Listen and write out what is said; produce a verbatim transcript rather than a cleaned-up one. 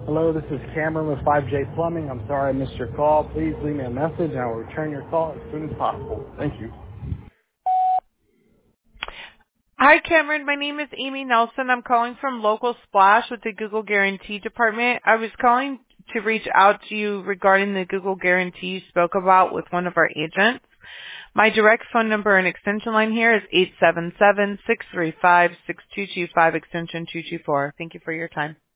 Hello, this is Cameron with five J Plumbing. I'm sorry I missed your call. Please leave me a message and I will return your call as soon as possible. Thank you. Hi, Cameron. My name is Amy Nelson. I'm calling from Local Splash with the Google Guarantee Department. I was calling to reach out to you regarding the Google Guarantee you spoke about with one of our agents. My direct phone number and extension line here is eight seven seven, six three five, six two two five, extension two two four. Thank you for your time.